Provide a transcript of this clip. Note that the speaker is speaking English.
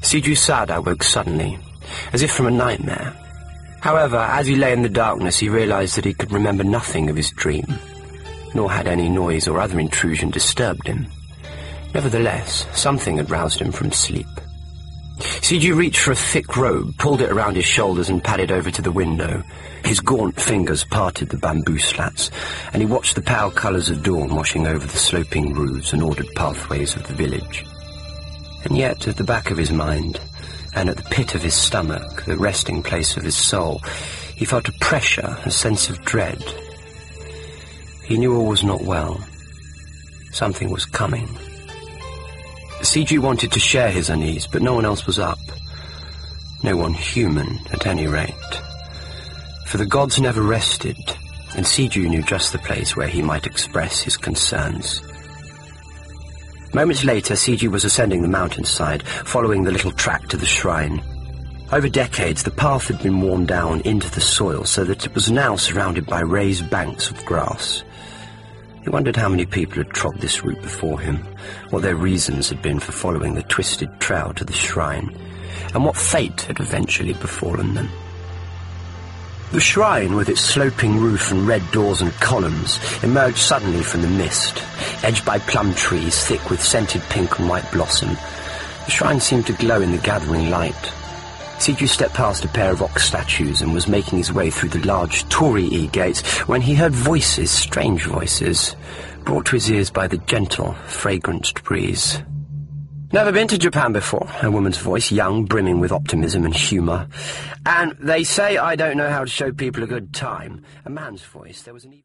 Siju Sada woke suddenly, as if from a nightmare. However, as he lay in the darkness, he realized that he could remember nothing of his dream, nor had any noise or other intrusion disturbed him. Nevertheless, something had roused him from sleep. Siju reached for a thick robe, pulled it around his shoulders and padded over to the window. His gaunt fingers parted the bamboo slats, and he watched the pale colours of dawn washing over the sloping roofs and ordered pathways of the village. And yet, at the back of his mind, and at the pit of his stomach, the resting place of his soul, he felt a pressure, a sense of dread. He knew all was not well. Something was coming. Siju wanted to share his unease, but no one else was up. No one human, at any rate. For the gods never rested, and Siju knew just the place where he might express his concerns. Moments later, Siju was ascending the mountainside, following the little track to the shrine. Over decades, the path had been worn down into the soil so that it was now surrounded by raised banks of grass. He wondered how many people had trod this route before him, what their reasons had been for following the twisted trail to the shrine, and what fate had eventually befallen them. The shrine, with its sloping roof and red doors and columns, emerged suddenly from the mist, edged by plum trees thick with scented pink and white blossom. The shrine seemed to glow in the gathering light. Siju stepped past a pair of ox statues and was making his way through the large Torii gates when he heard voices, strange voices, brought to his ears by the gentle, fragrant breeze. "Never been to Japan before," a woman's voice, young, brimming with optimism and humour. "And they say I don't know how to show people a good time." A man's voice, there was an...